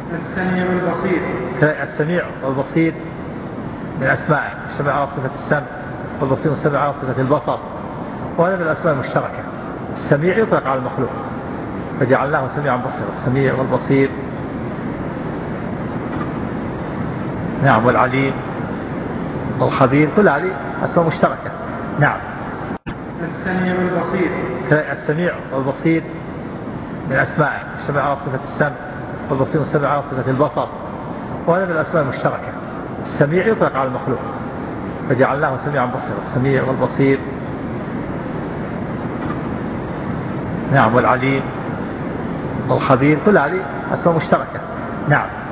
السميع والبصير. السميع والبصير من أسمائه، السميع على صفة السمع والبصير السميع على صفة البصر، وهذا من الأسماء المشتركة. السميع يطلق على المخلوق فجعلناه سميعا بصيرا، السميع والبصير. نعم، والعليم والخبير، كل هذه أسماء مشتركة. نعم. السميع والبصير. السميع والبصير من أسمائه، السميع على صفة السمع والبصير السميع على صفة البصر، وهذا من الأسماء المشتركة. السميع يطلق على المخلوق فجعلناه سميعا بصيرا، السميع والبصير. نعم، والعليم والخبير، كل هذه أسماء مشتركة. نعم.